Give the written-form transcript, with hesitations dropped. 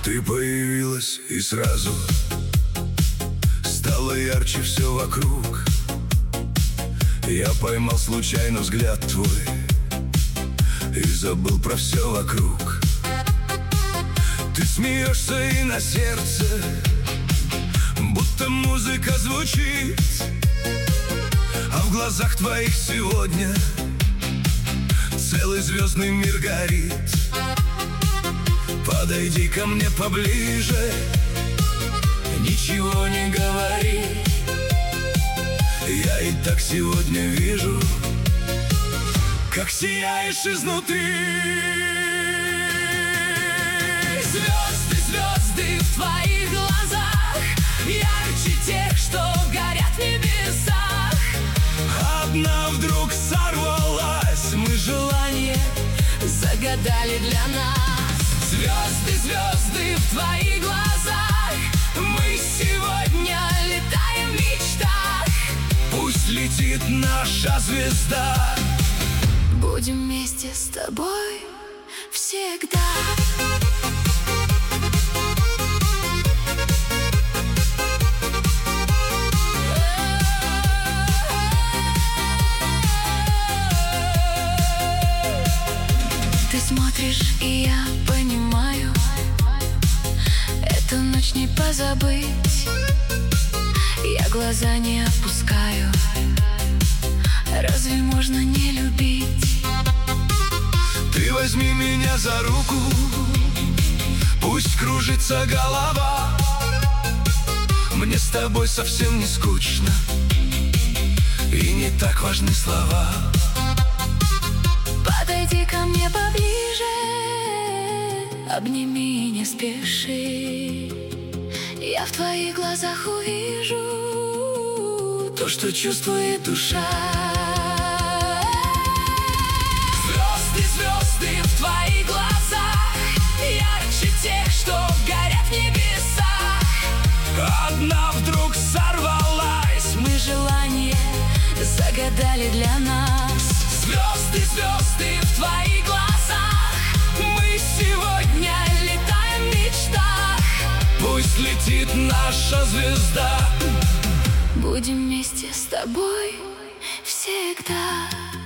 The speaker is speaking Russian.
Ты появилась и сразу стало ярче все вокруг. Я поймал случайно взгляд твой и забыл про все вокруг. Ты смеешься и на сердце будто музыка звучит, а в глазах твоих сегодня целый звездный мир горит. Подойди ко мне поближе, ничего не говори. Я и так сегодня вижу, как сияешь изнутри. Звезды, звезды в твоих глазах ярче тех, что горят в небесах. Одна вдруг сорвалась, Мы желание загадали для нас. Звезды, звезды в твоих глазах, мы сегодня летаем в мечтах. пусть летит наша звезда. Будем вместе с тобой всегда. Ты смотришь, и я понимаю, эту ночь не позабыть. Я глаза не опускаю, разве можно не любить? Ты возьми меня за руку, пусть кружится голова. Мне с тобой совсем не скучно, и не так важны слова. Подойди ко мне поближе, обними и не спеши. Я в твоих глазах увижу то, что чувствует душа. Звезды, звезды в твоих глазах ярче тех, что горят в небесах. Одна вдруг сорвалась, Мы желание загадали для нас. Звезды, звезды в твоих глазах, мы сегодня летаем в мечтах. пусть летит наша звезда. Будем вместе с тобой всегда.